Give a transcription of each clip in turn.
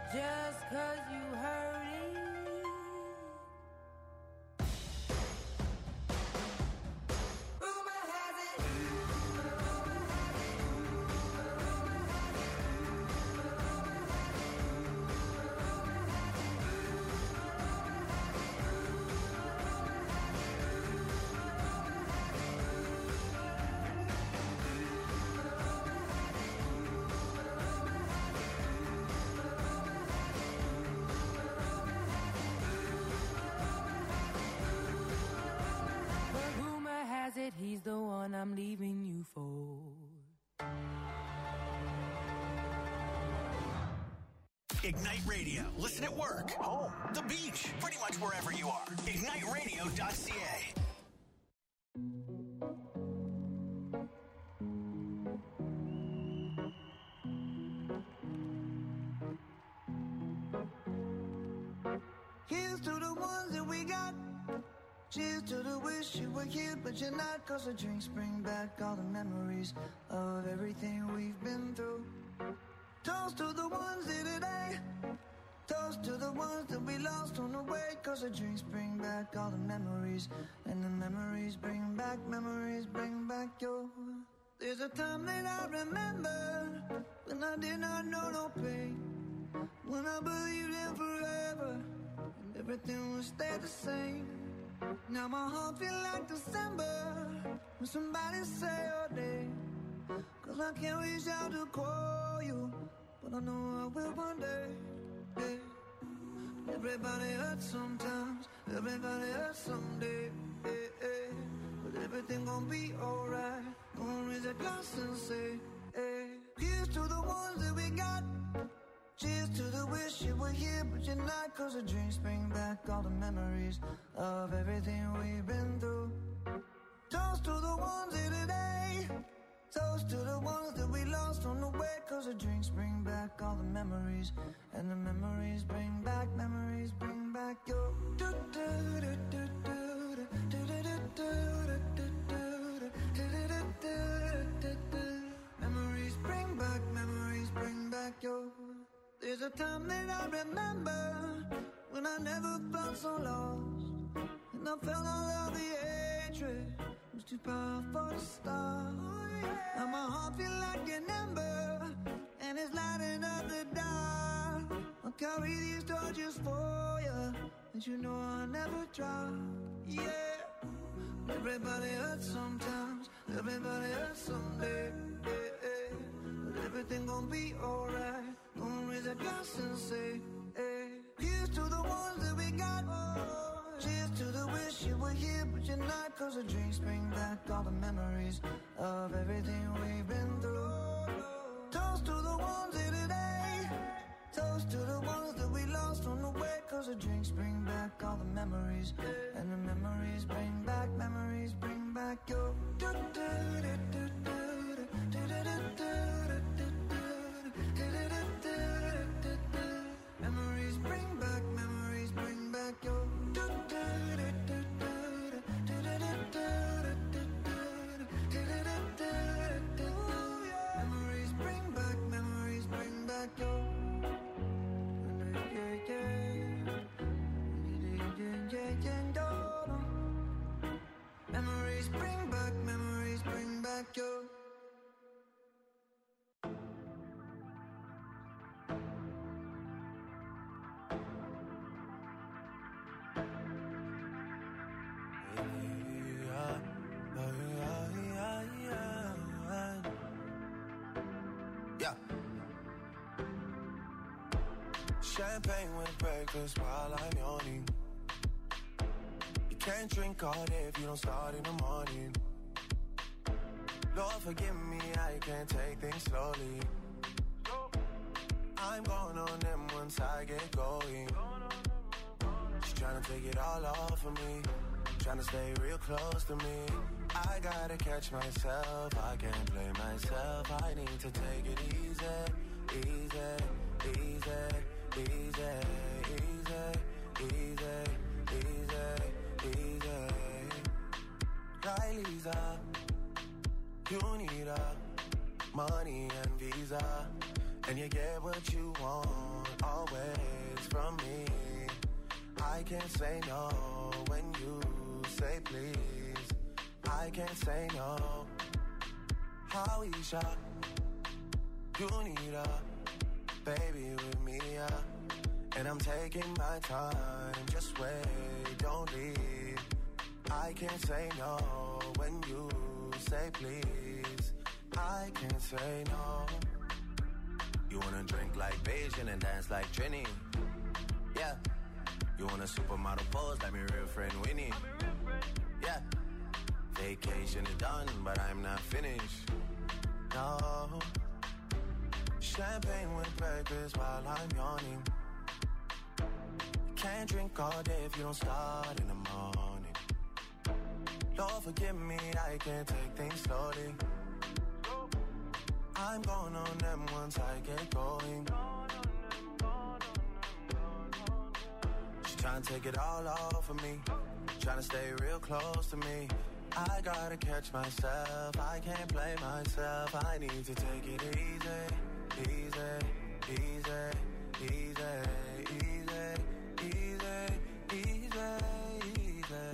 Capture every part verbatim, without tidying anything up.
just 'cause you heard it. He's the one I'm leaving you for. Ignite Radio. Listen at work, home, the beach, pretty much wherever you are. ignite radio dot c a. Here's to the ones that we got. Cheers to the wish you were here, but you're not. Cause the drinks bring back all the memories of everything we've been through. Toast to the ones here today. Toast to the ones that we lost on the way. Cause the drinks bring back all the memories. And the memories bring back, memories bring back your. There's a time that I remember when I did not know no pain. When I believed in forever and everything would stay the same. Now my heart feel like December when somebody say your name. Cause I can't reach out to call you, but I know I will one day. Yeah. Everybody hurts sometimes, everybody hurts someday. Yeah, yeah. But everything gon' be alright. Gonna raise a glass and say, hey. Here's to the ones that we got. Cheers to the wish you were here, but you're not. Cause the drinks bring back all the memories of everything we've been through. Toast to the ones here today. Toast to the ones that we lost on the way. Cause the drinks bring back all the memories. And the memories bring back, memories bring back your. Memories bring back, memories bring back your. There's a time that I remember when I never felt so lost. And I felt all of the hatred was too powerful to stop. Now my heart feel like an ember and it's lighting up the dark. I'll carry these torches for you, and you know I'll never drop. Yeah. Everybody hurts sometimes, everybody hurts someday. Yeah, yeah. But everything gon' be alright. Gonna raise a glass and say, hey. Here's to the ones that we got. Oh, cheers to the wish you were here, but you're not. Cause the drinks bring back all the memories of everything we've been through. Toast to the ones here today. Toast to the ones that we lost on the way. Cause the drinks bring back all the memories. And the memories bring back, memories bring back your. Memories bring back, memories bring back your. Memories bring back, memories bring back your. Memories bring back, memories bring back your. Yeah. Champagne with breakfast while I'm yawning. You can't drink all day if you don't start in the morning. Lord forgive me, I can't take things slowly. I'm going on them once I get going. She's trying to take it all off of me, trying to stay real close to me. I gotta catch myself, I can't blame myself. I need to take it easy, easy, easy, easy, easy, easy, easy, easy. Kylie's up, you need a money and visa, and you get what you want always from me. I can't say no when you say please. I can't say no. Howeisha, you need a baby with me, yeah. And I'm taking my time, just wait, don't leave. I can't say no when you say please. I can't say no. You wanna drink like Beijing and dance like Trini? Yeah. You want a supermodel pose like my real friend Winnie? Yeah. Vacation is done, but I'm not finished. No. Champagne with breakfast while I'm yawning. Can't drink all day if you don't start in the morning. Lord forgive me, I can't take things slowly. I'm going on them once I get going. She's trying to take it all off of me, trying to stay real close to me. I gotta catch myself, I can't play myself. I need to take it easy, easy, easy, easy, easy, easy, easy, easy.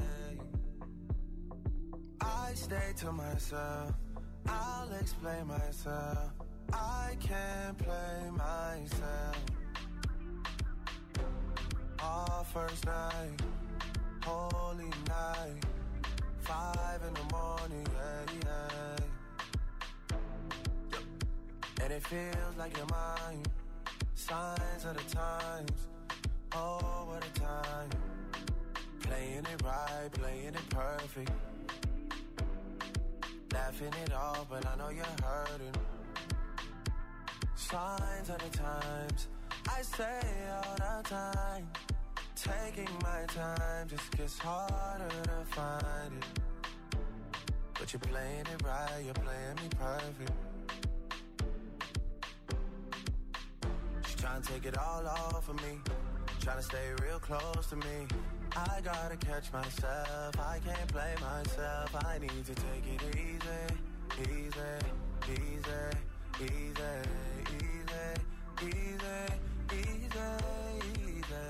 I stay to myself, I'll explain myself. I can't play myself. Our first night, holy night, five in the morning, yeah, yeah. And it feels like you're mine. Signs of the times, oh, what a time. Playing it right, playing it perfect. Laughing it off, but I know you're hurting. Signs of the times, I say all the time. Taking my time just gets harder to find it. But you're playing it right, you're playing me perfect. She's trying to take it all off of me, trying to stay real close to me. I gotta catch myself, I can't play myself. I need to take it easy, easy, easy, easy, easy, easy, easy, easy.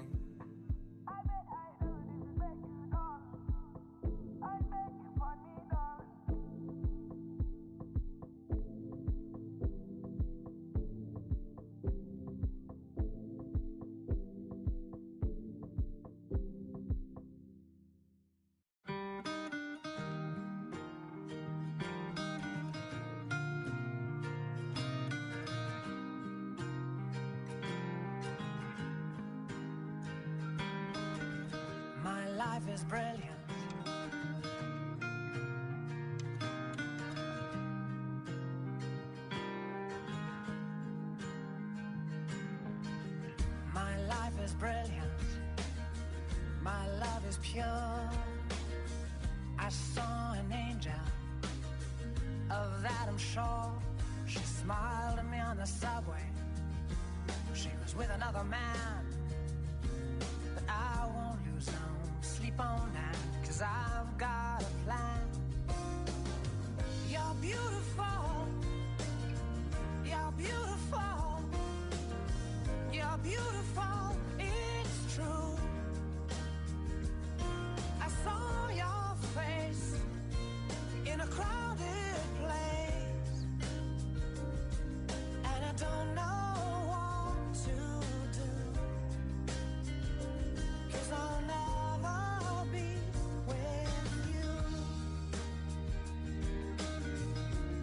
Life is brilliant. My life is brilliant. My love is pure. I saw an angel, of that I'm sure. She smiled at me on the subway. She was with another man, but I won't lose no sleep on that, 'cause I've got a plan. You're beautiful. You're beautiful. You're beautiful. It's true. I saw your face in a crowded place, and I don't know what to do, 'cause I'll never be with you.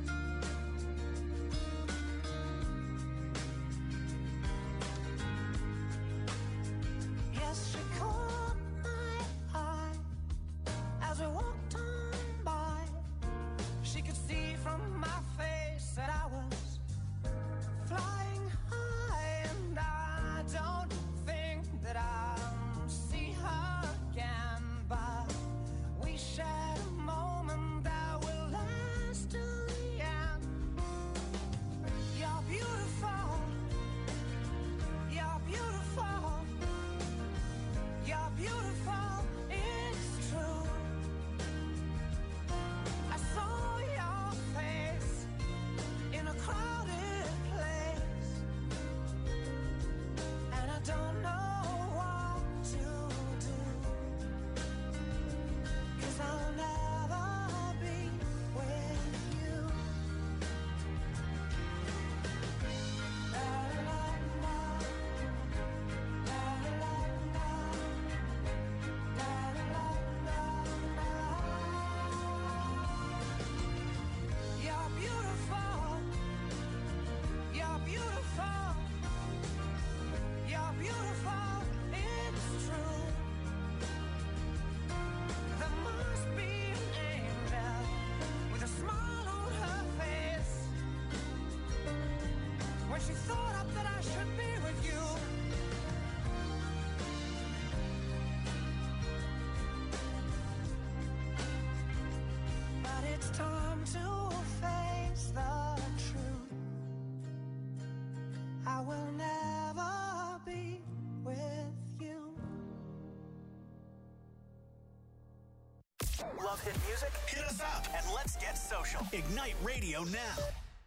Love hit music? Hit us up and let's get social. Ignite Radio now.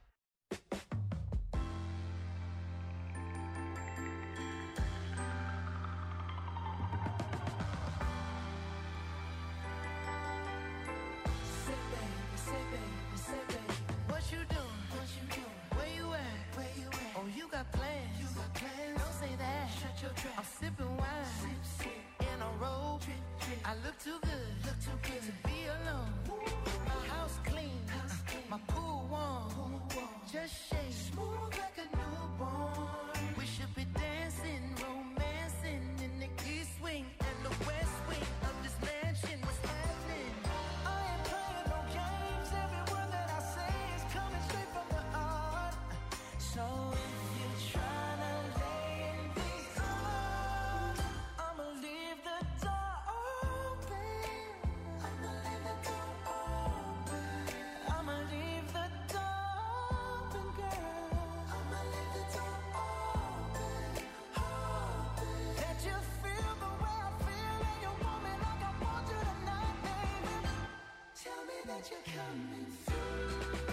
I'm sipping wine sip, sip. In a robe. Trip, trip. I look too good, look too good to be alone. My house clean, house clean. My pool warm. Pool warm. Just shake smooth like a newborn. We should be dancing, romancing in the east wing and the west wing of this mansion. What's happening? I ain't playing no games. Every word that I say is coming straight from the heart. So if you're trying to lay in these arms, I'ma leave the door open. I'ma leave the door open. I'ma leave the door open, girl. I'ma leave the door open, open. Let you feel the way I feel, and you want me like I want you tonight, baby. Tell me that you're coming through.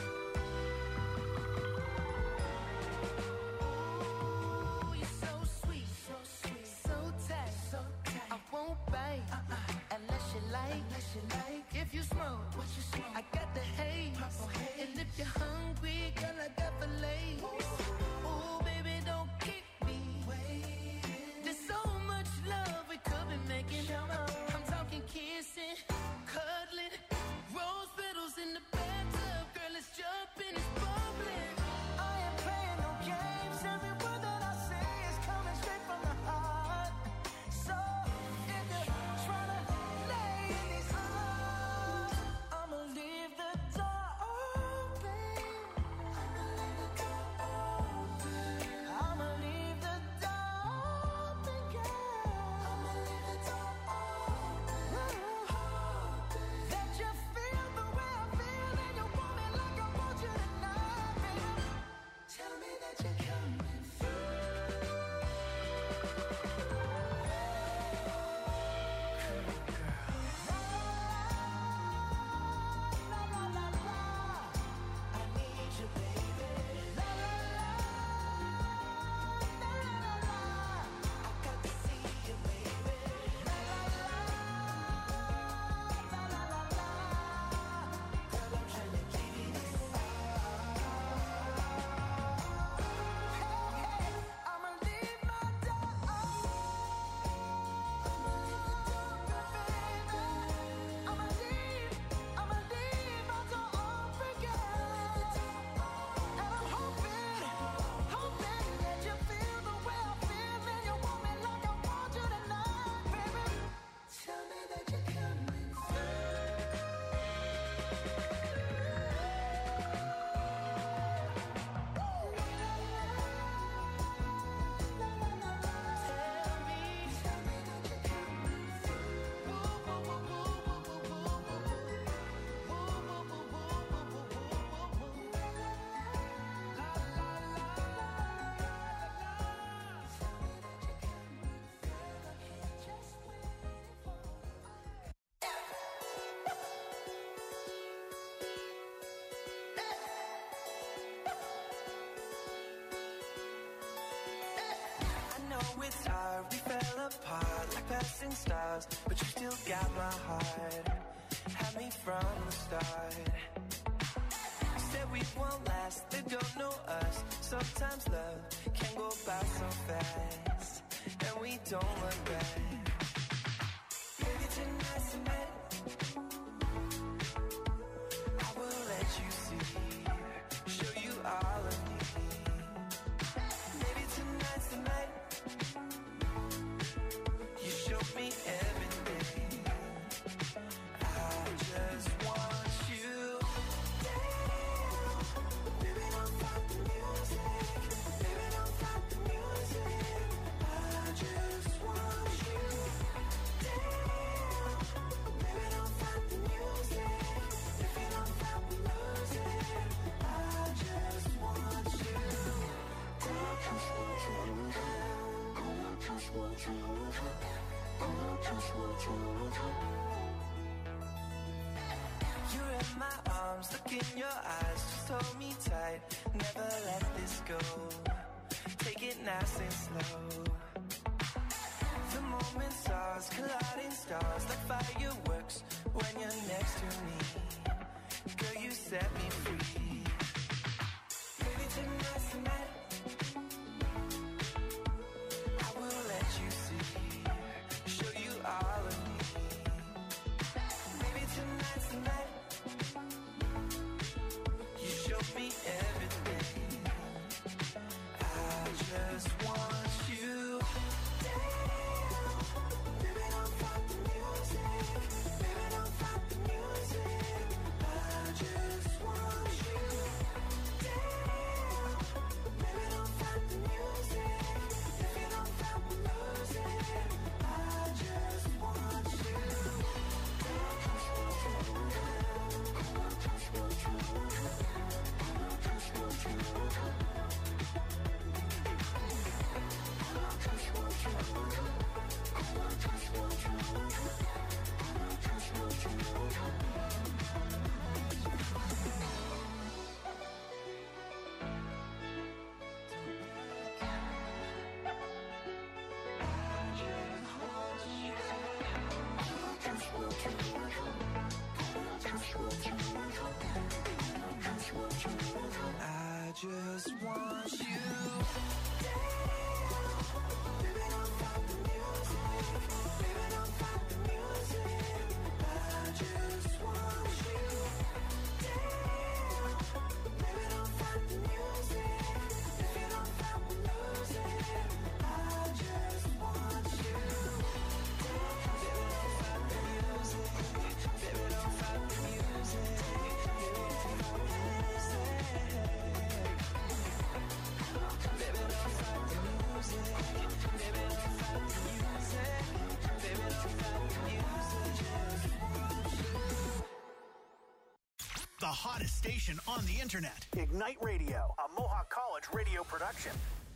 You're so sweet, so sweet, so tight, so tight. I won't bite uh-uh. unless you like, unless you like. If you smoke, what you smoke? I got the haze. haze. And if you're hungry, girl, I got fillets. Ooh, baby, don't keep me waiting. There's so much love we could be making. I'm talking kissing, cuddling, rose petals in the bathtub. Girl, it's jumping, it's bubbling. I ain't playing no games. Every word that I say is coming straight from the heart. So if you're trying to lay in these arms, I'ma leave the door open. I'ma leave the door open. I'ma leave the door open, girl. I'ma leave the door open, open. Let you feel the way I feel, and you want me like I want you tonight, baby. Tell me that you're coming through. La la la la, I need you, baby. La la la, la la la, I got to see you, baby. La la la, la la la la, girl, I'm trying to give you this. Hey, hey, I'ma leave my door open. I'ma leave the door open, baby. I'ma leave, I'ma leave my door open, girl. And I'm hoping, hoping that you feel the way I feel, and you want me like I want you tonight, baby. Tell me that you're coming I know it's hard, we fell apart like passing stars, but you still got my heart. Had me from the start. Said we won't last, they don't know us. Sometimes love can go by so fast, and we don't look back. Maybe tonight's the night I will let you see, show you all of me. Maybe tonight's the night you show me everything. I just want you down. Baby, don't stop the music. Baby, don't stop the music. I just want you down. Baby, don't stop the music. If you don't stop the music, I just want you down. I just want you down. I just want you down. I just want you down. in your eyes, just hold me tight. Never let this go. Take it nice and slow. The moment stars, colliding stars, like fireworks when you're next to me. Girl, you set me free. Baby, tonight's the night. I will let you see, show you all of me. Baby, tonight's the night. You show me everything. I just want you. Baby, don't fight the music. Baby, don't fight the music. I just want you. Baby, don't fight the music. If you don't fight the music, I just want you. I just want you. Baby, don't fight the music. Baby, don't fight the music. I just want you. Baby, don't fight the music. If you don't fight the music, I just want you. Baby, don't fight the music. Baby, don't fight the music. Baby, don't fight the music. Baby, don't fight the music. Baby, don't fight the music. Baby, don't fight the music. The hottest station on the internet. Ignite Radio, a Mohawk College radio production.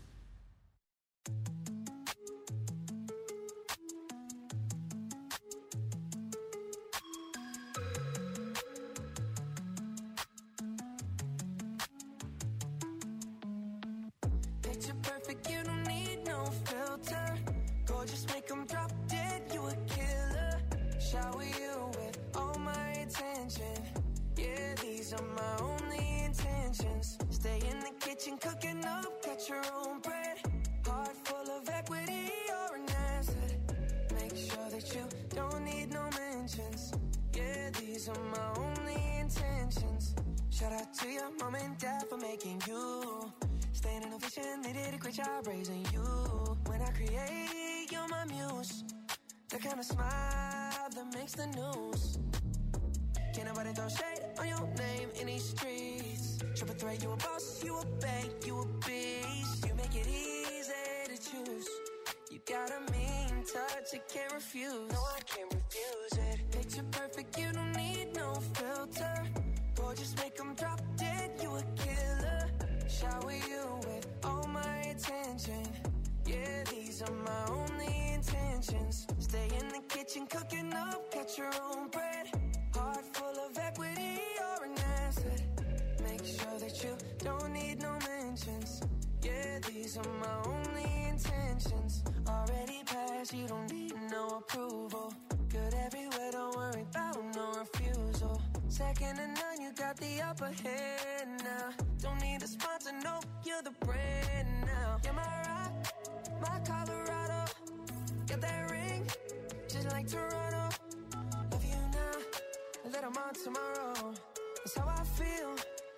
Picture perfect, you don't need no filter. Gorgeous, make them drop dead, you a killer. Shower you with all my attention. Yeah, these are my only intentions. Stay in the kitchen, cooking up, cut your own bread. Heart full of equity, you're an asset. Make sure that you don't need no mentions. Yeah, these are my only intentions. Shout out to your mom and dad for making you. Staying in a vision, they did a great job raising you. When I create, you're my muse. The kind of smile that makes the news. Can't nobody throw shade on your name in these streets. Triple threat, you a boss, you a bank, you a beast. You make it easy to choose. You got a mean touch, I can't refuse. No, I can't refuse it. Picture perfect, you don't need no filter. Gorgeous, make them drop dead, you a killer. Shower you with all my attention. Yeah, these are my only intentions. Stay in the kitchen, cooking up, cut your own bread. Heart full of equity, you're an asset. Make sure that you don't need no mentions. Yeah, these are my only intentions. Already passed, you don't need no approval. Good everywhere, don't worry about no refusal. Second to none, you got the upper hand now. Don't need a sponsor, no, you're the brand now. You're my rock, my Colorado. Got that ring, just like Toronto. Love you now, that I'm on tomorrow. That's how I feel.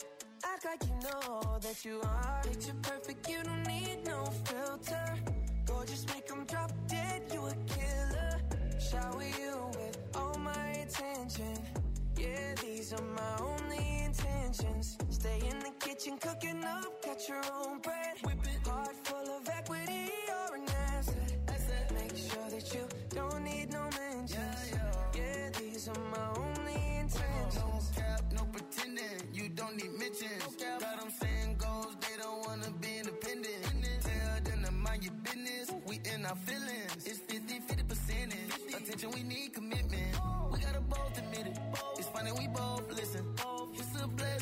Act like you know that you are. Picture perfect, you don't need no filter. Gorgeous, make them drop dead, you a killer. Shower you with all my attention. Yeah, these are my only intentions. Stay in the kitchen, cooking up, cut your own bread. Whip it. Heart full of equity, you're an asset. asset. Make sure that you don't need no mentions. Yeah, yeah. Yeah, these are my only intentions. No cap, no pretending, you don't need mentions. No got them saying goals, they don't wanna be independent. Tell them to mind your business, we in our feelings. It's fifty, fifty percentage. Attention, we need commitment. We gotta both admit it. It's funny, we both listen. It's a blessing.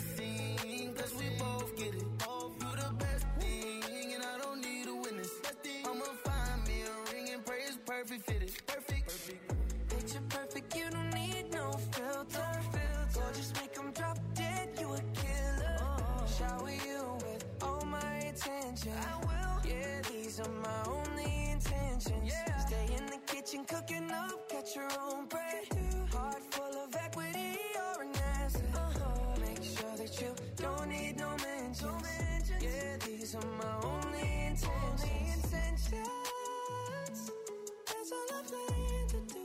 perfect fitted, perfect. perfect. Picture perfect, you don't need no filter. Or just make them drop dead, you a killer. Oh. Shower you with all my attention. I will. Yeah, these are my only intentions. Yeah. Stay in the kitchen cooking up, catch your own bread. Heart full of equity, you're an asset. Uh-huh. Make sure that you don't need no mentions. No mentions. Yeah, these are my only intentions. Only intentions. That's all I plan to do.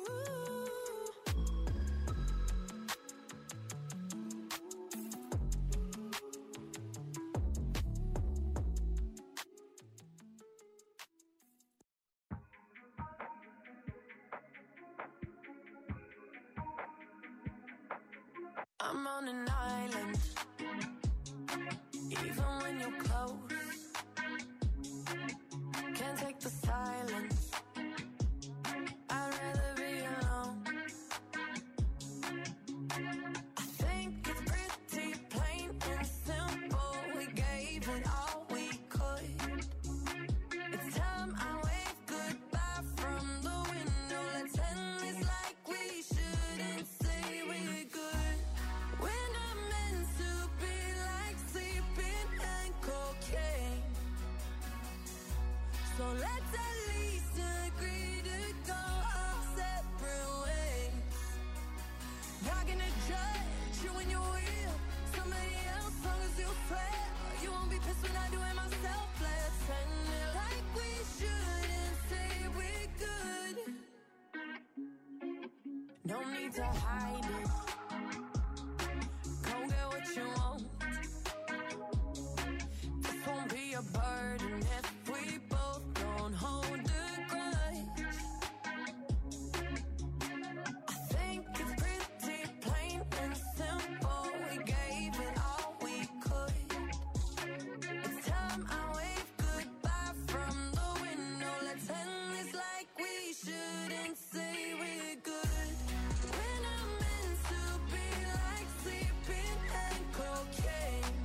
I'm on an island, even when you're close. Can't take the silence, I'd rather be alone. I think it's pretty plain and simple. We gave it all we could. It's time I wave goodbye from the window. Let's end this like we shouldn't say we're good. We're not meant to be like sleeping and cocaine. So let's at least agree to go our separate ways. Not gonna judge you when you're real. Somebody else, long as you swear. You won't be pissed when I do it myself. Let's end it like we shouldn't say we're good. No need to hide it. Go get what you want. This won't be a burden if we both don't hold a grudge. I think it's pretty plain and simple. We gave it all we could. It's time I wave goodbye from the window. Let's end this like we shouldn't say we're good. We're not meant to be like sleeping and cocaine.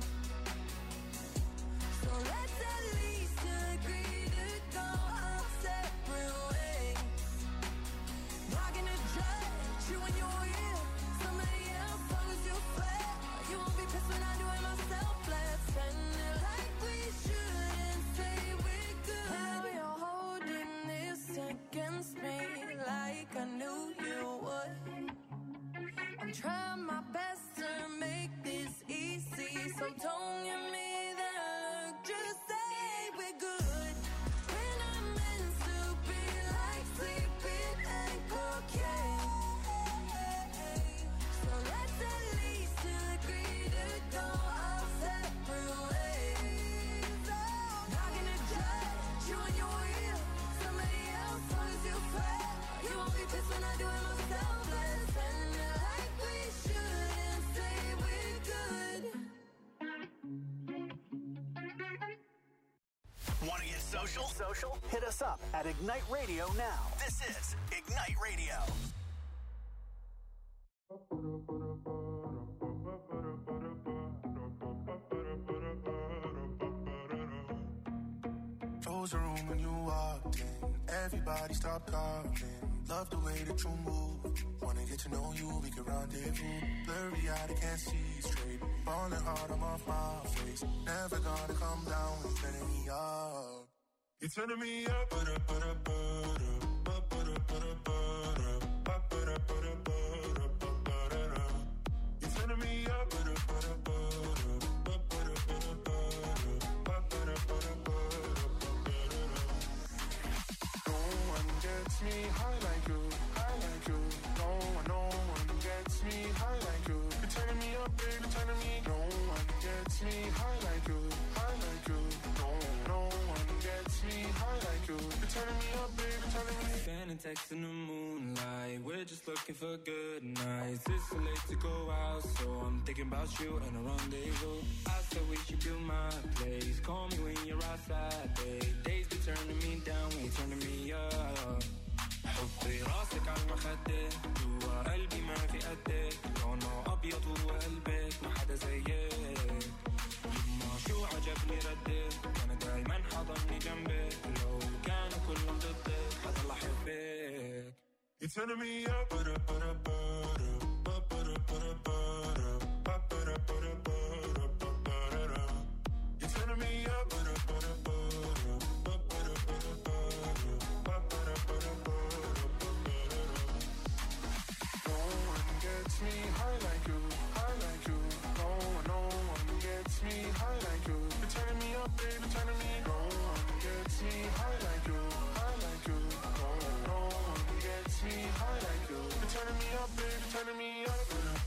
So let's at least agree to go our separate ways. Not gonna judge you when you're real. Somebody else, long as you swear. You won't be pissed when I do it myself. Let's end it like we shouldn't say we're good. Now you're holding this against me like I knew you would. I'm trying my best to make this easy, so don't give me that look. Just say we're good. We're not meant to be like sleeping and cocaine. So let's at least agree to go our separate ways. Not gonna judge you when you're real. Somebody else, long as you swear. You won't be pissed when I do it myself. Let's end it like we shouldn't say we're good. Want to get social? Social? Hit us up at Ignite Radio now. This is Ignite Radio. Close the room when you walked in. Everybody stop talking. Love the way that you move. Wanna get to know you, we can rendezvous. Blurry eyed, I can't see straight. Falling hard, I'm off my face. Never gonna come down, you're turning me up. You're turning me up. Ba-da, ba-da, ba-da, ba-da, ba-da, ba-da, ba-da, ba-da, ba-da, ba-da. You're turning me up. Ba-da, ba-da, ba-da, ba-da, ba-da, ba-da, ba-da, ba-da, ba-da, ba-da. No one gets me high like you, high like you. No one, no one gets me high like you. You're turning me up, baby, turning me. No one gets me high like you, high like you. No, no one gets me high like you. You're turning me up, baby, turning me. Sending texts in the moonlight. We're just looking for good nights. It's so late to go out, so I'm thinking about you and a rendezvous. I said we should do my place. Call me when you're outside, babe. Days be turning me down, when you turning me up. حطي راسك على المخدة جوا قلبي ما في قدك لونه أبيض وقلبك ما حدا زيك ما شو عجبني ردك أنا دايما حضني جنبك لو كانوا كلهم ضدك حضل أحبك turning me up, but up, but up, but up, but up, but up, but up, but up, but up, but up, but up. You turning me up, but up, but up, but up, but up, but up, but up, but up, but up, but up. No one gets me high like you, high like you. No one, no one gets me high like you. You're turning me up, baby, turning me. No one gets me high like you, high like you. No one, no one gets me high like you. You're turning me up, baby, turning me up.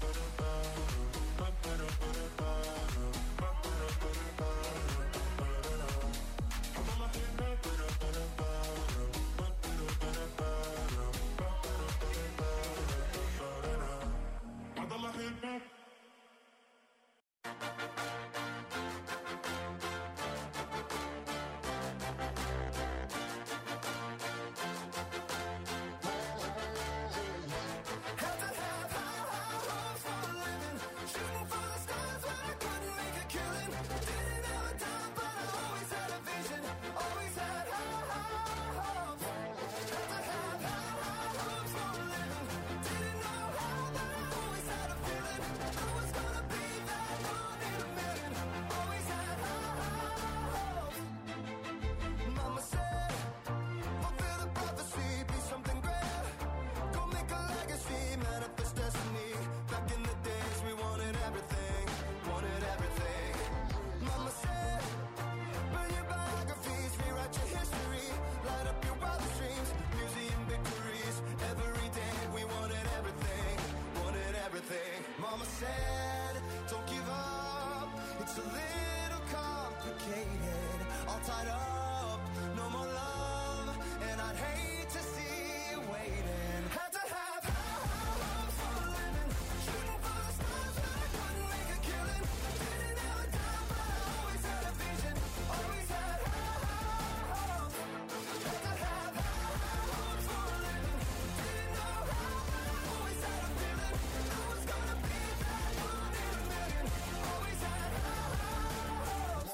Mama said, don't give up, it's a little complicated, all tied up, no more love, and I'd hate to see you waiting. Had to have high hopes for a living, shooting for the stars but I couldn't make a killing, didn't have a dime but I always had a vision, always had high hopes. Had to have high hopes for a living, didn't know how but I always had a feeling, I was gonna be that one in a million, always had high hopes.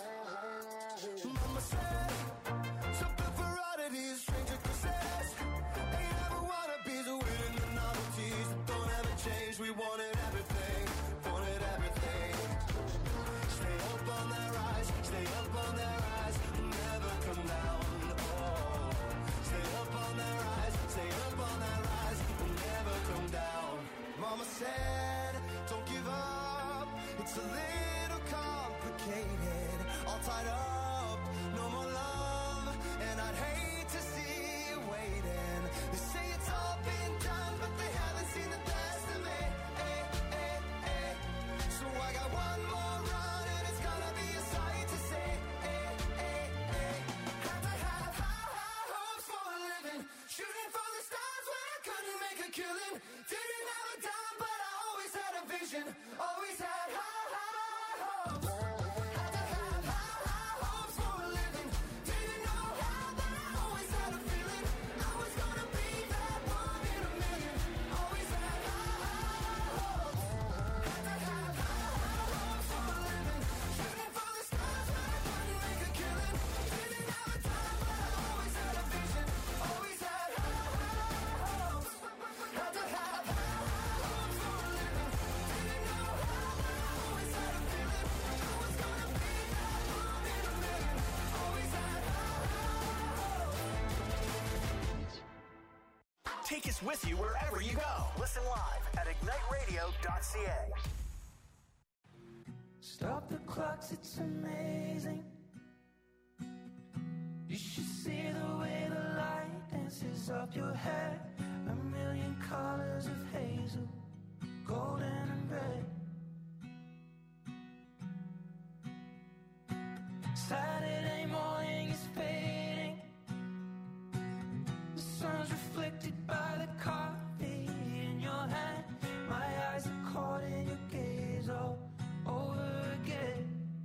Mama said, something for oddities, stranger success. Ain't ever wannabes, winning the novelties that don't ever change. We wanted everything, wanted everything. Stay up on their rise, stay up on their rise, never come down. Oh, stay up on their rise, stay up on their rise, never come down. Mama said, don't give up, it's a little complicated, all tied up, no more love, and I'd hate to see you waiting. They say it's all been done, but they haven't seen the best of me. Eh, eh, eh. So I got one more run, and it's gonna be a sight to see. Eh, eh, eh. Had to have high, high hopes for a living, shooting for the stars when I couldn't make a killing. Didn't have a dime, but I always had a vision, always had high, high hopes. Had to have high, high hopes for a living, didn't know how, but I always had a feeling, I was gonna be that one in a million, always had high, high hopes. Had to have high, high hopes for a living, shooting for the stars when I couldn't make a killing. Didn't have a dime, but I always had a vision, always had high, high hopes. Had to have high, high hopes for a living, didn't know how, but I always had a feeling, I was gonna be that one in a million, always had high, high hopes. Take us with you wherever you go. Listen live at ignite radio dot c a. Stop the clocks, it's amazing. You should see the way the light dances up your hair. A million colors of hazel, golden and red. Saturday morning is fading. The sun's reflected by the coffee in your hand. My eyes are caught in your gaze all over again.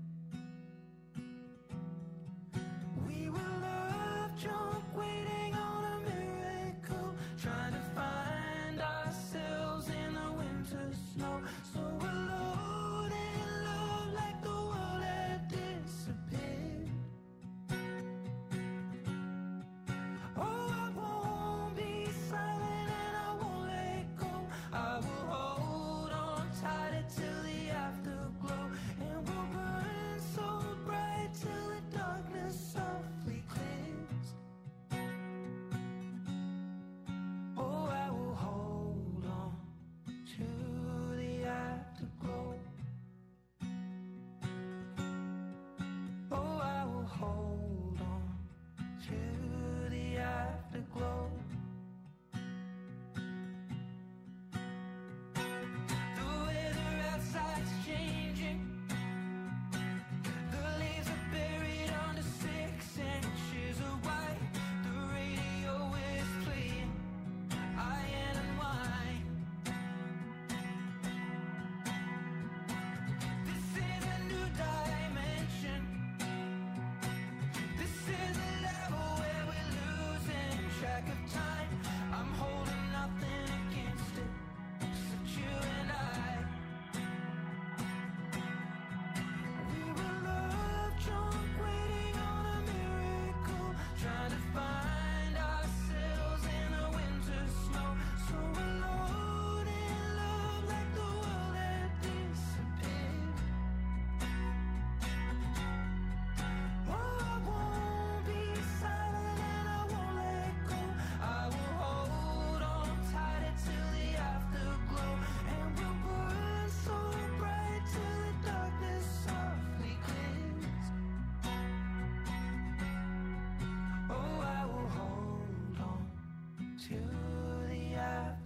We were love drunk, waiting on a miracle, trying to find ourselves in the winter snow. So alone in love, like the world had disappeared. Oh, I won't be silent and I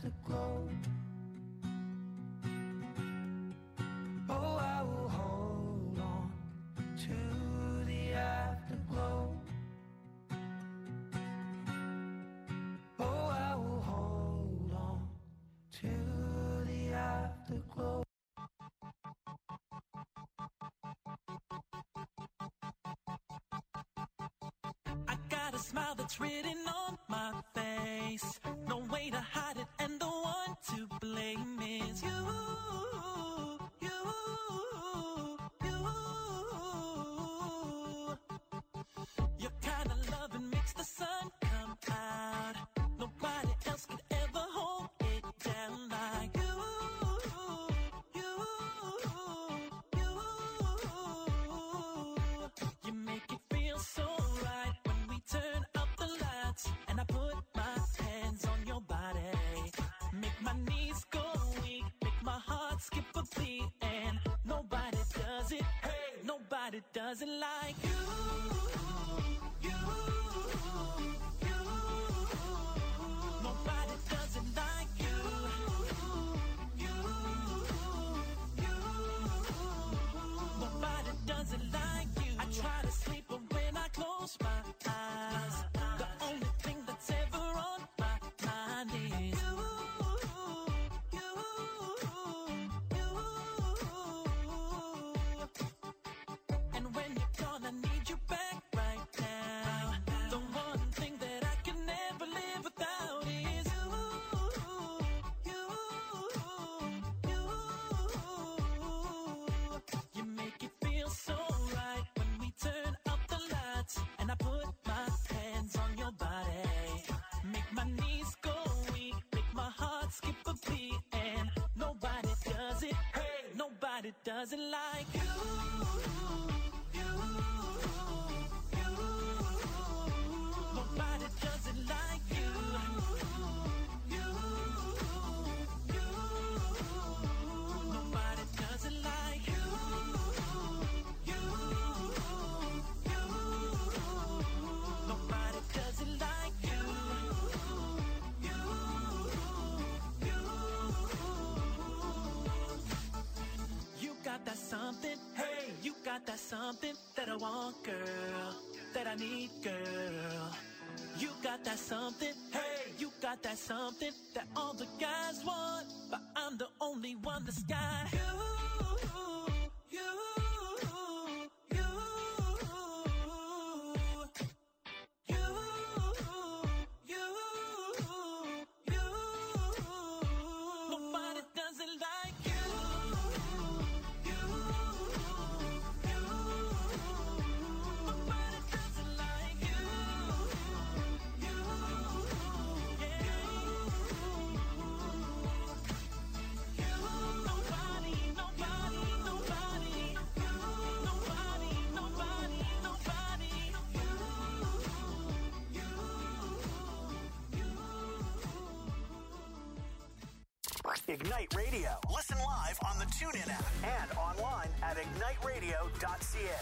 afterglow. Oh, I will hold on to the afterglow. Oh, I will hold on to the afterglow. I got a smile that's written on my face, no way to hide it, and the one to blame is you, you, you. Your kind of loving makes the sun come out. Nobody else could ever hold it down like you, you, you. You make it feel so right when we turn up the lights and I put my hands on your body. Make my knees go weak, make my heart skip a beat, and nobody does it, hey, nobody does it like you. You, you, nobody does it like you. You, you, nobody does it like you. I try to sleep, but when I close my eyes, the only thing that's ever on my mind is you, you, you. And when you're gone, I need you back right now. The one thing that I can never live without is you, you, you. You make it feel so right when we turn up the lights and I put my hands on your body. Make my knees go weak, make my heart skip a beat, and nobody does it, hey, nobody does it like you. You, you, nobody does it like you. You, you, nobody does it like you. You, you, nobody does it like you. You, you, you got that something, hey, you got that something that I want, girl, that I need, girl. You got that something, hey, you got that something that all the guys want, but I'm the only one that's got you, you, you, you, you, you. Nobody does it like you. You, you, nobody does it like you. You, yeah. You, nobody, nobody, nobody. You, nobody, nobody, nobody. You, you. Ignite Radio. Listen live on the TuneIn app and online at ignite radio dot c a.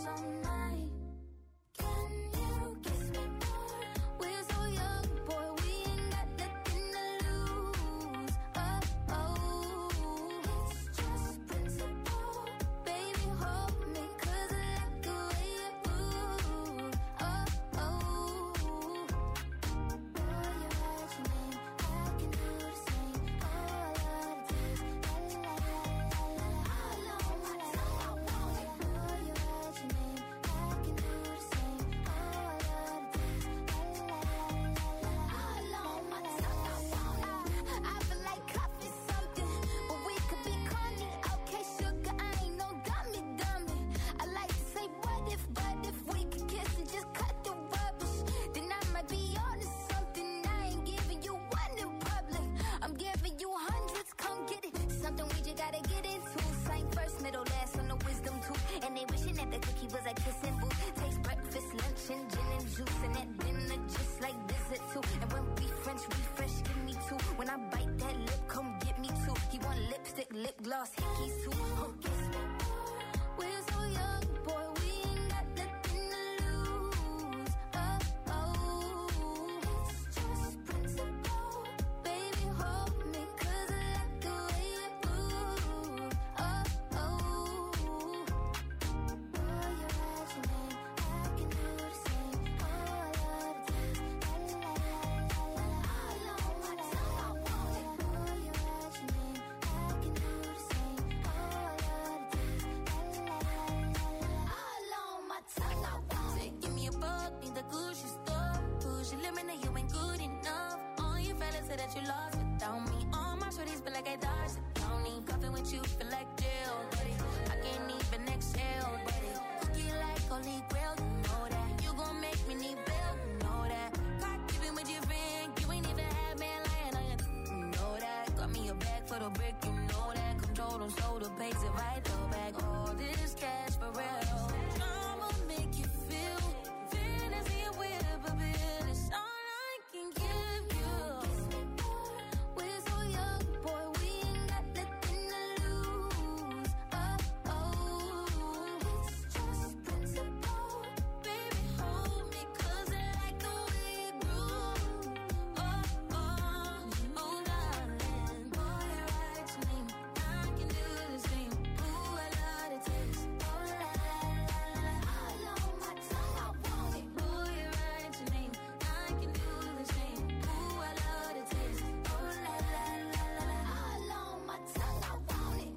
Can you kiss me more? We're so young, boy, we gloss, hickey suit. Oh, guess what? We're so young, boy, we ain't got nothing to lose. Oh, oh, it's just principle. Baby, hold me, 'cause I like the way you move. Oh, oh, boy, you write your name, I can do the same. Oh, I love the taste. La, la, la, la, la, la. All on my tongue, I want it. Boy, you write your name, I can do the same. Oh, I love the taste. La, la, la, la, la, la. All on my tongue, I want it. Give me a buck, need the Gucci store. Push your limit, now you ain't good enough. All your fellas say that you lost without me. All my shorties feel like I dodged the county. Cuffing with you feel like jail, buddy. I can't even exhale, buddy. Cookie like holy grail, you know that. You gon' make me need bail, you know that. Caught keeping with your friend, you ain't even had man lying on you, you know that. Got me a bag for the brick, you know that. Control them, so the pace it right, throw back all this cash for real. I'ma make you feel fantasy with a bill. It's all I can give you. We're so young, boy, we ain't got nothing to lose. Oh, oh, it's just principle. Baby, hold me, 'cause I like the way you groove. Oh, oh, oh, darling. Boy, you write your name, I can do the same. Ooh, I love the taste. Oh, la, la, la, la, la. All on my tongue, I want it. Boy, you write your name, I can do the same. Ooh, I love the taste. Oh, la, la, la, la, la. All on my tongue, I want it.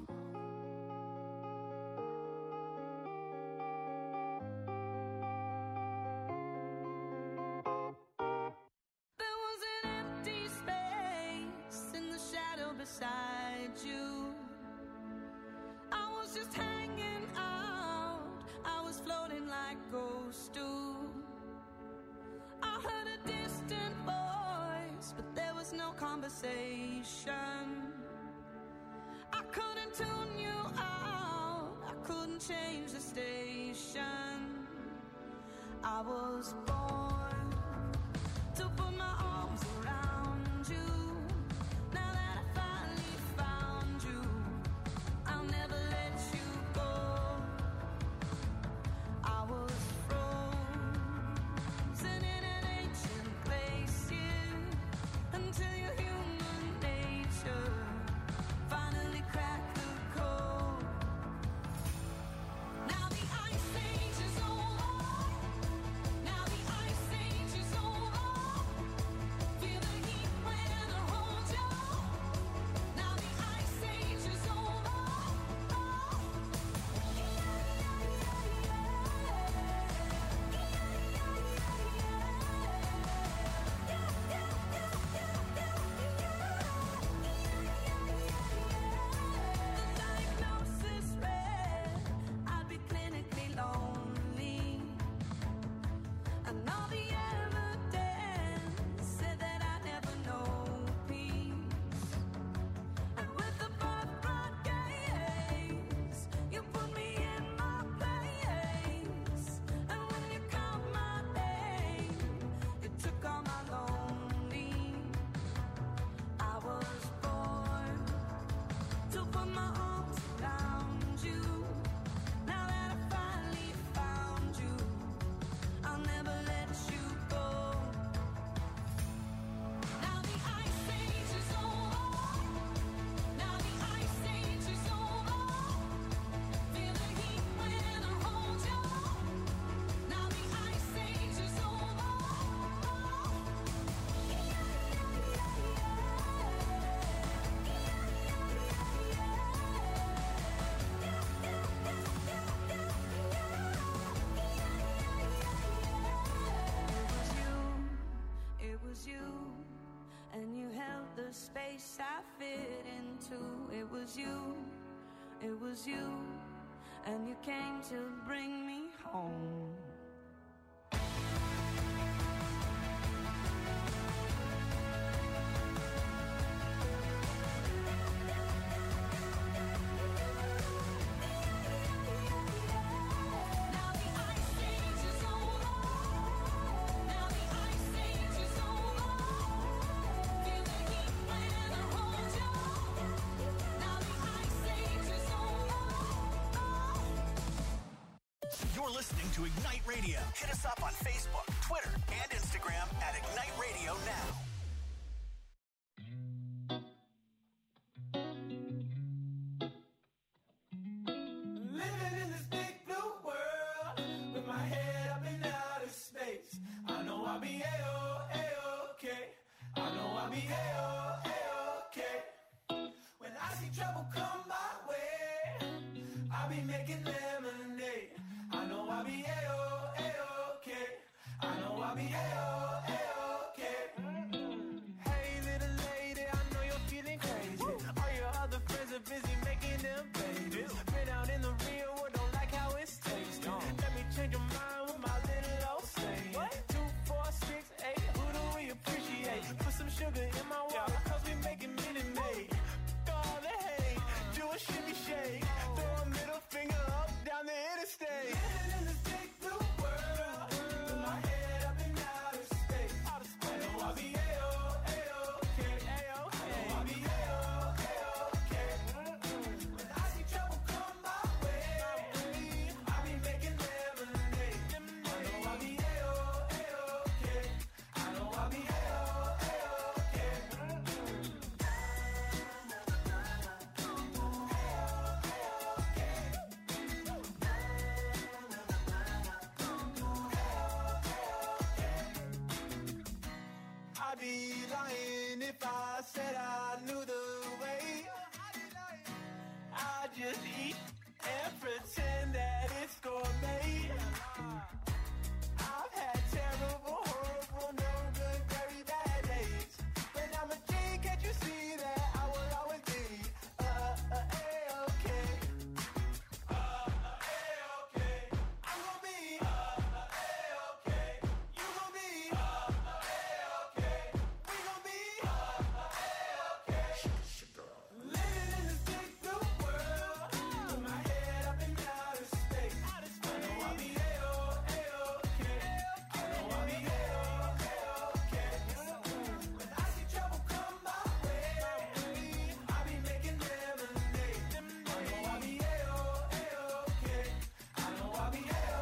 There was an empty space in the shadow beside you. I was just hanging out. I was floating like ghosts do. I heard a distant voice, but there was no conversation. I couldn't tune you out. I couldn't change the station. I was born to put my arms around you. Now that I finally found you, I'll never let you go. I was frozen in an ancient place, yeah, until your human nature finally cracked the code. Now the ice age is over. Now the ice age is over. Feel the heat when I hold you. Now the ice age is over. Oh, yeah, yeah, yeah, yeah. The diagnosis read I'd be clinically lonely, and all the evidence said that I'd never know peace. And with the birth brought gaze, you put me in my place. And when you called my name, you took all my lonely. I was born to put my arms around you. Now that I finally found you, I'll never let you go. Now the ice age is over. Now the ice age is over. Feel the heat when I hold you. Now the ice age is over. Oh, yeah, yeah, yeah, It was you, and you held the space I fit into. It was you, it was you, and you came to bring me home. Now the ice age is over. Now the ice age is over. Feel the heat when I hold you. Now the ice age to Ignite Radio. Hit us up on Facebook, Twitter, and Instagram at Ignite Radio Now. Living in this big blue world with my head up in outer space. I know I'll be A-O, A-OK. I know I'll be A-O, A-OK. When I see trouble come my way, I'll be making lemonade. I know I'll be A-O, A-OK. I know I'll be A-O, A-OK. Hey little lady, I know you're feeling crazy. All your other friends are busy making them babies. Been out in the real world, don't like how it's tasting. Let me change your mind with my little old saying. Two, four, six, eight, who do we appreciate? Put some sugar in my water, cause we making Minute Maid. All the hate, do a shimmy shake. Throw a middle finger up down the interstate. Living in this big blue world with my head up in outer space. I know I'll be A-O, A-OK. I know I'll be A-O, A-OK. When I see trouble come my way, I'll be making lemonade. I know I'll be A-O, A-OK. I know I'll be A-O, A-OK. I'd be lying if I said I knew the way. I just eat and pretend that it's gourmet. I've had terrible, horrible, no good, very bad days. But I'm a G, can't you see that I will always be uh, uh, A-OK. Uh, uh, A-OK. I'm gonna be uh, uh, A-OK. You gonna be uh, uh, A-OK. We gon' be uh, uh, A-OK. Living in this big blue world with my head up in outer space. I know I'll be A-O, A-OK. I know I'll be A-O, A-OK. When I see trouble come my way, I'll be making lemonade. I know I'll be A-O, A-OK. I know I'll be A-O,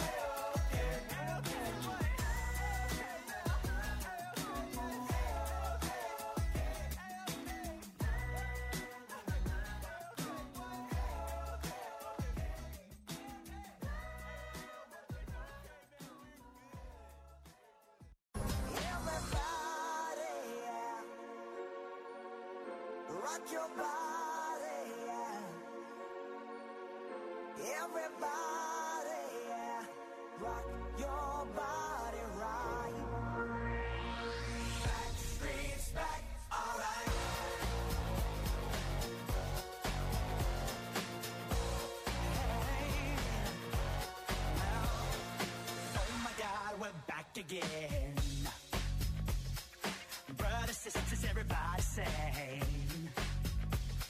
Everybody, yeah. Rock your body, yeah. Everybody, yeah. Rock your body right. Back streets back, alright. Oh my God, we're back again. Brothers, sisters, everybody sing.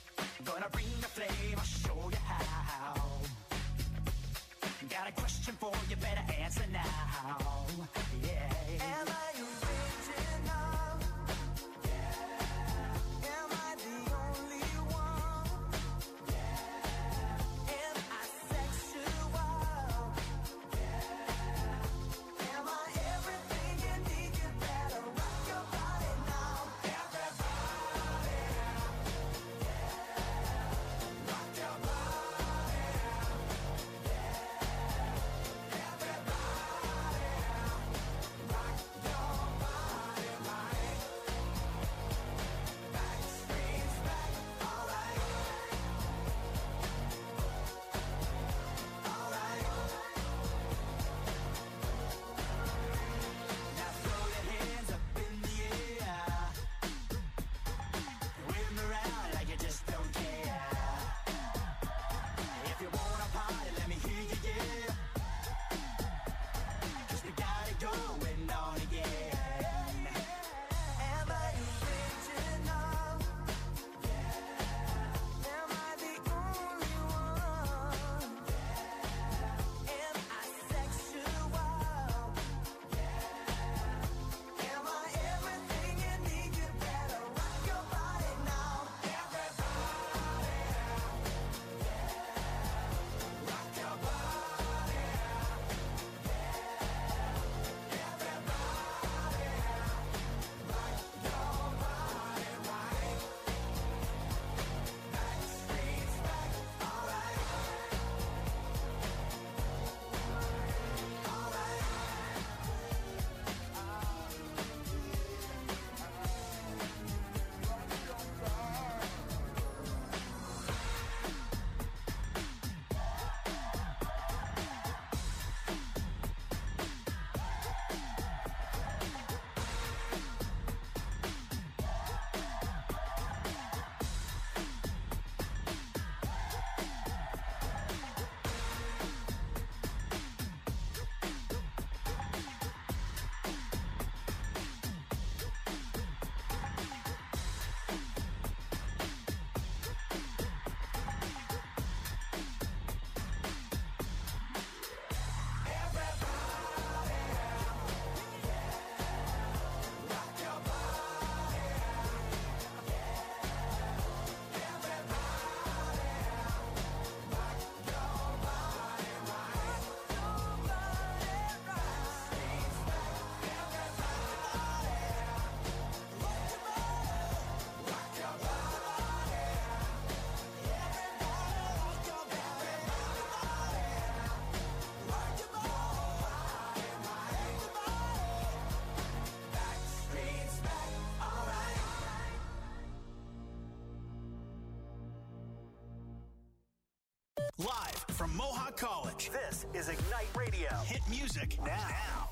college. This is Ignite Radio. Hit music now. now.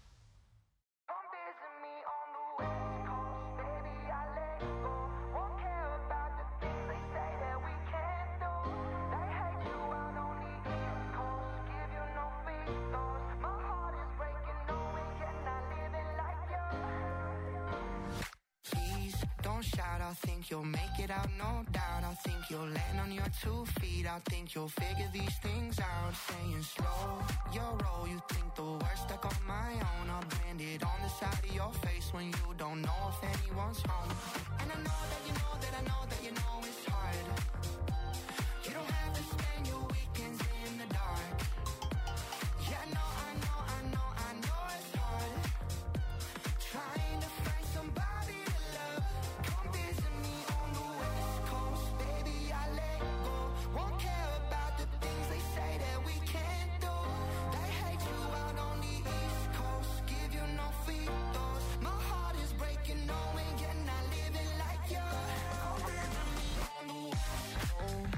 Shout, I think you'll make it out, no doubt. I think you'll land on your two feet. I think you'll figure these things out. Saying slow your roll, you think the worst stuck on my own. I'll brand it on the side of your face when you don't know if anyone's home. And I know that you know that I know that you know it's hard. You don't have to spend your weekends in the dark. Yeah, I know, I know, I know, I know it's hard. Trying to find somebody to love. Come visit me on the West Coast, baby, I let go. Won't care about the things they say that we can't do. They hate you out on the East Coast, give you no free throws. My heart is breaking, knowing you're not living like you. Come visit me on the West Coast.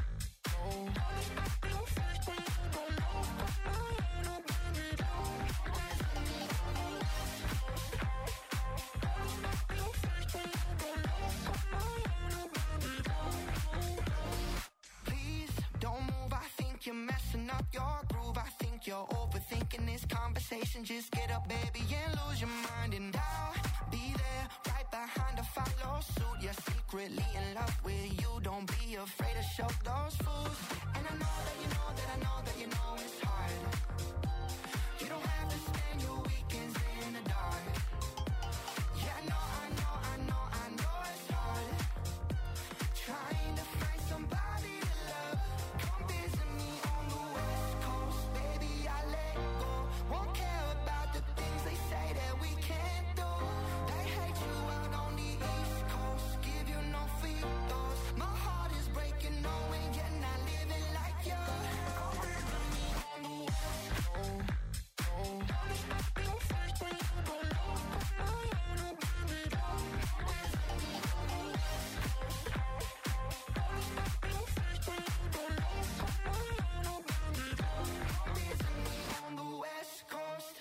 You're messing up your groove. I think you're overthinking this conversation. Just get up, baby, and lose your mind. And I'll be there right behind to follow suit. You're secretly in love with you. Don't be afraid to show those fools. And I know that you know that I know that you know it's hard. You don't have to spend your weekends in the dark. Yeah, I know, I know, I know, I know it's hard. Trying to find somebody to love. Come visit me on the West Coast, baby, I let go. Won't care about the things they say that we can't do. They hate you out on the East Coast, give you no free throws. My heart is breaking, knowing you're not living like you. Come visit me on the West Coast. On the West Coast.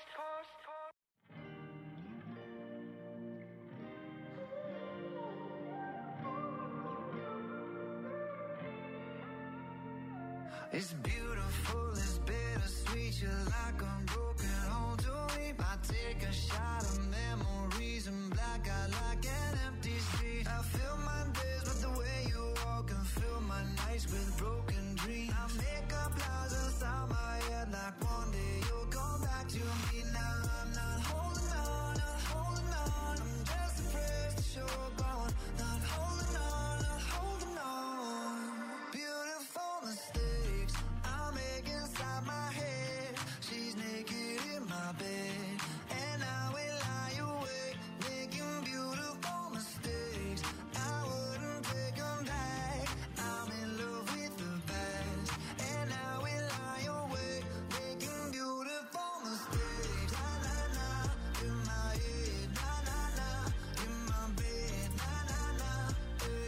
It's beautiful, it's bittersweet. You're like a broken home to me. I take a shot of memories and black out like an empty street. I fill my days with the way you walk and fill my nights with broken dreams. I make up lies inside my head like one day you'll come back to me. Now I'm not holding on, not holding on. I'm just afraid that you're gone. Not holding on, not holding on. Beautiful mistakes I make inside my head. She's naked in my bed, and I will lie awake, making beautiful mistakes. I wouldn't take them back. I'm in love with the past, and I will lie awake, making beautiful mistakes. Na na na, in my head. Na na na, in my bed. Na na na, eh.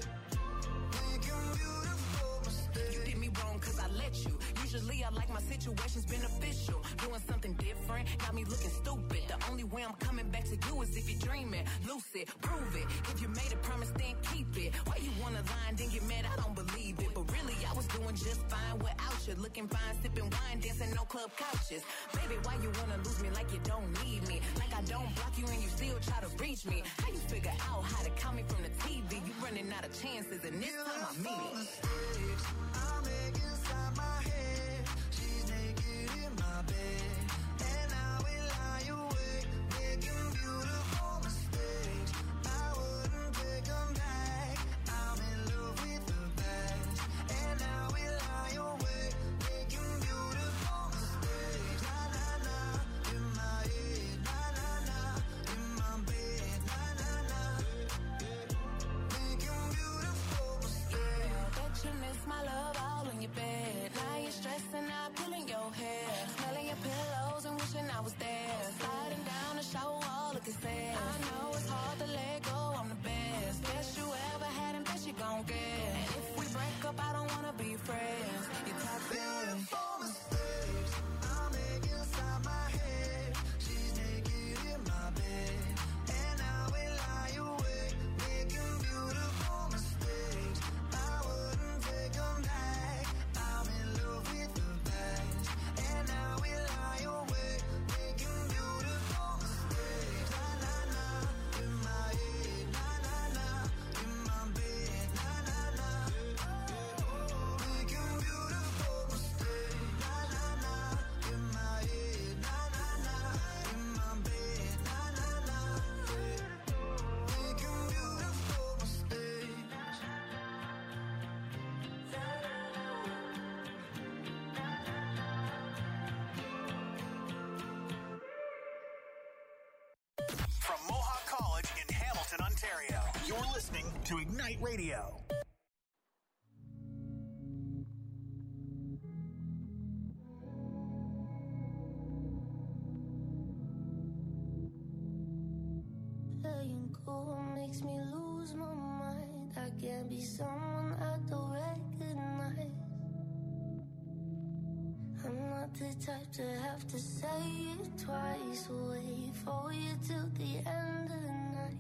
Making beautiful mistakes. You did me wrong cause I let you. Usually I like my situations beneficial. Doing something different, got me looking stupid. The only way I'm coming back to you is if you're dreaming. Lucid, prove it. If you made a promise, then keep it. Why you wanna lie and then get mad? I don't believe it. But really, I was doing just fine without you. Looking fine, sipping wine, dancing no club couches. Baby, why you wanna lose me like you don't need me? Like I don't block you and you still try to reach me. How you figure out how to count me from the T V? You running out of chances and this time I mean it. Mistakes I make inside my head. She's naked in my bed, and I will lie awake, making beautiful mistakes. I wouldn't take them back. I'm in love with the past, and I will lie awake, making beautiful mistakes. Na na na, in my head. Na na na, in my bed. Na na na, making beautiful mistakes. I bet you miss my love all in your bed. Now you're stressing out, pulling your hair, smelling your pillow. listening to Ignite Radio. Letting go makes me lose my mind. I can't be someone I don't recognize. I'm not the type to have to say it twice. Wait for you till the end of the night.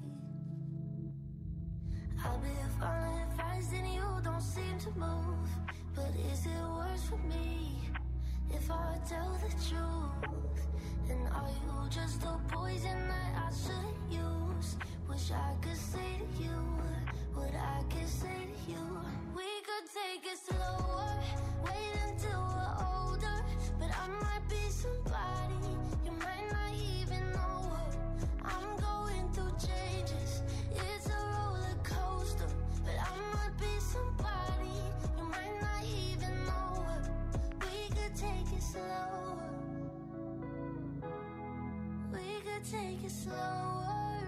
I've been following advice and you don't seem to move. But is it worse for me if I tell the truth? And are you just a poison that I should use? Wish I could say to you what I could say to you. We could take it slower, wait until we're older. But I might be somebody you might not even know. I'm going through changes, it's a roller coaster. But I might be somebody you might not even know. We could take it slower, we could take it slower.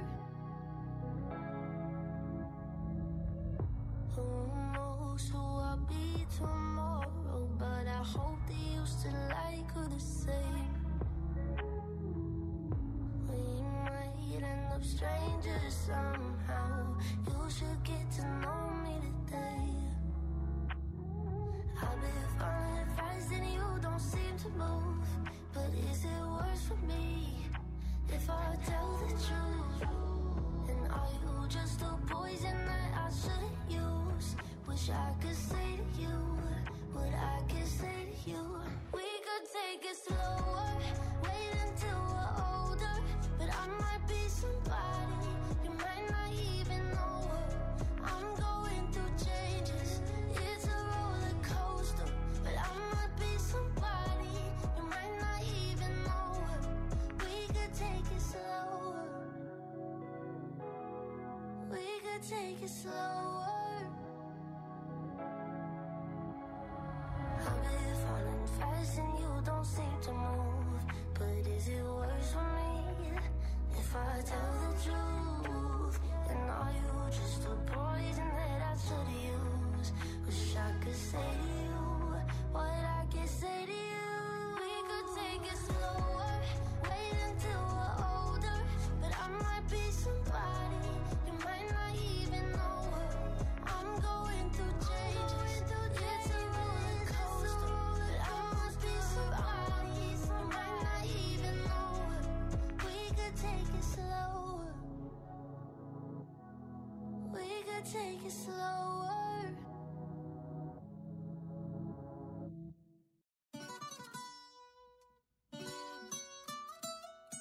Who knows who I'll be tomorrow? But I hope that you still like her the same. We might end up strangers somehow. You should get to know me today. I've been following advice and you don't seem to move. But is it worse for me if I tell the truth? And are you just a poison that I shouldn't use? Wish I could say to you what I could say to you. We could take it slower, wait until we're older. But I might be somebody you might not even know. I'm going through changes, it's a roller coaster. But I might be somebody you might not even know. We could take it slower, we could take it slower. I've been falling fast and you don't seem to move. But is it worse for me if I tell the truth? And are you just a poison that I should use? Wish I could say to you what I can say to you. We could take it slower, wait until we're older. But I might be somebody you might not even know. I'm going through changes, it's a roller coaster. But I must be somebody you might not even know. We could take it slower, we could take it slower.